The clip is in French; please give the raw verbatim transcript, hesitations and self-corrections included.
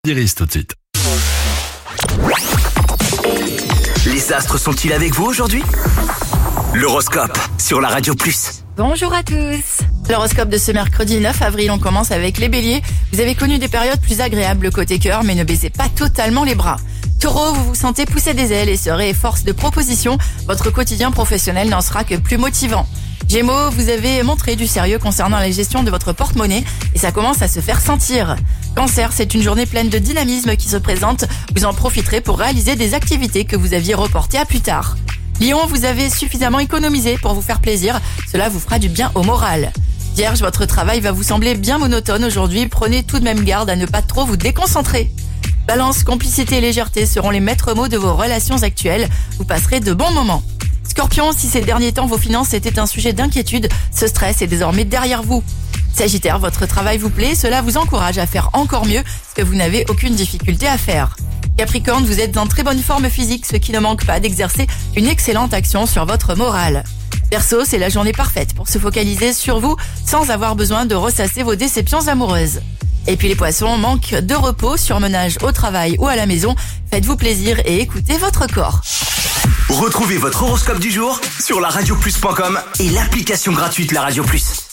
Iris tout de suite. Les astres sont-ils avec vous aujourd'hui? L'horoscope sur la Radio Plus. Bonjour à tous. L'horoscope de ce mercredi neuf avril, on commence avec les béliers. Vous avez connu des périodes plus agréables côté cœur, mais ne baissez pas totalement les bras. Taureau, vous vous sentez pousser des ailes et serez force de proposition. Votre quotidien professionnel n'en sera que plus motivant. Gémeaux, vous avez montré du sérieux concernant la gestion de votre porte-monnaie et ça commence à se faire sentir. Cancer, c'est une journée pleine de dynamisme qui se présente. Vous en profiterez pour réaliser des activités que vous aviez reportées à plus tard. Lion, vous avez suffisamment économisé pour vous faire plaisir. Cela vous fera du bien au moral. Vierge, votre travail va vous sembler bien monotone aujourd'hui. Prenez tout de même garde à ne pas trop vous déconcentrer. Balance, complicité et légèreté seront les maîtres mots de vos relations actuelles. Vous passerez de bons moments. Scorpion, si ces derniers temps vos finances étaient un sujet d'inquiétude, ce stress est désormais derrière vous. Sagittaire, votre travail vous plaît, cela vous encourage à faire encore mieux ce que vous n'avez aucune difficulté à faire. Capricorne, vous êtes en très bonne forme physique, ce qui ne manque pas d'exercer une excellente action sur votre morale. Verseau, c'est la journée parfaite pour se focaliser sur vous sans avoir besoin de ressasser vos déceptions amoureuses. Et puis les poissons, manque de repos, surmenage au travail ou à la maison, faites-vous plaisir et écoutez votre corps. Retrouvez votre horoscope du jour sur la radio plus point com et l'application gratuite La Radio Plus.